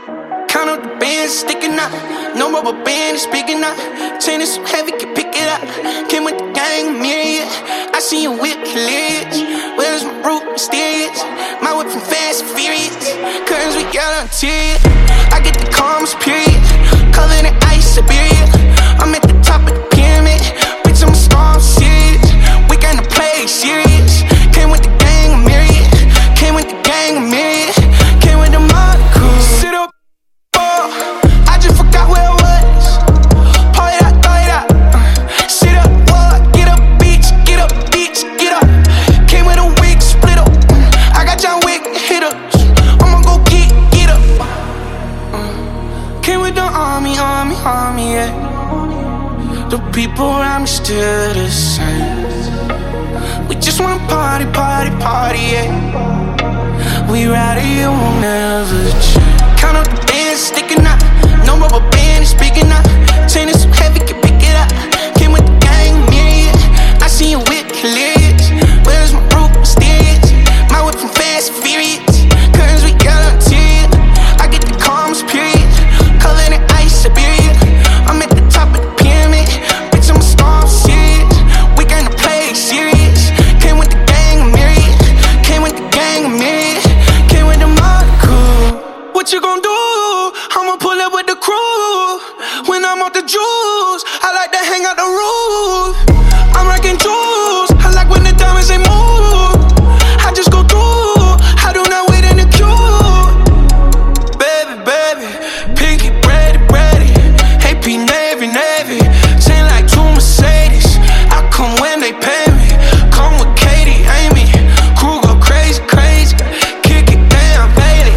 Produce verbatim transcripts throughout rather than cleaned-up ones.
Count up the bands, sticking up. No rubber band is big enough. Chain is so heavy, can pick it up. Came with the gang, myriad. I see you whip, hilarious. Where's my root, mysterious? My whip from Fast and Furious. Curtains with yellow interior. I get the calmest period. Covered in ice, Siberia. I'm at the top of the pyramid. Bitch, I'm a star, I'm serious. We gonna play serious. Came with the gang, myriad. Came with the gang, myriad. Came with the mob crew. Sit up. I just forgot where I was. Pour it out, throw it out. uh, Sit up, whoa, get up, bitch, get up, bitch, get up. Came with a wig, split up. uh, I got John Wick, hit up. I'ma go get, get up. uh, Came with the army, army, army, yeah. The people around me still the same. We just wanna party, party, party, yeah. We ride it, you won't never change. Count up the bands, sticking up. No rubber band is big enough. Chain is so heavy, can pick it up. Came with the gang, myriad. I see you whip, hilarious. Where's my root, mysterious? My whip from Fast and Furious. Curtains with yellow interior. I get the calmest period. Covered in ice, Siberia. I'm at the top of the pyramid. Bitch, I'm a star, I'm serious. We gonna play serious. Came with the gang, myriad. Came with the gang, myriad. Came with the mob crew. What you gon' do? I'ma pull up with the crew. When I'm off the juice, I like to hang out the roof. I'm rocking jewels. I like when the diamonds they move. I just go through. I do not wait in the queue. Baby, baby, pinky, ready, ready. A P Navy, Navy. Chain like two Mercedes. I come when they pay me. Come with Katie, Amy. Crew go crazy, crazy. Kick it down, baby.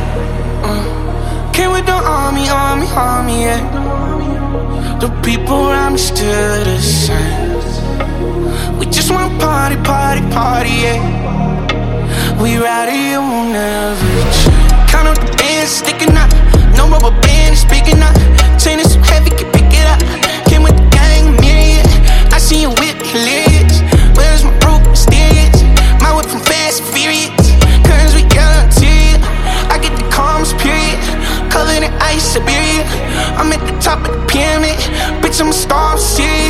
Came with the army, army, army, yeah. The people around me still the same. We just wanna party, party, party, yeah. We ride it, you won't never change. Count up the bands, sticking up. No rubber band is big enough. Chain is so heavy, can pick it up. Came with the gang, myriad. I see you whip, hilarious. Where's my root, mysterious? My whip from Fast and Furious. Curtains with yellow interior. I get the calmest period. Covered in ice, Siberia. I'm at the top of the pyramid. Bitch, I'm a star, I'm serious.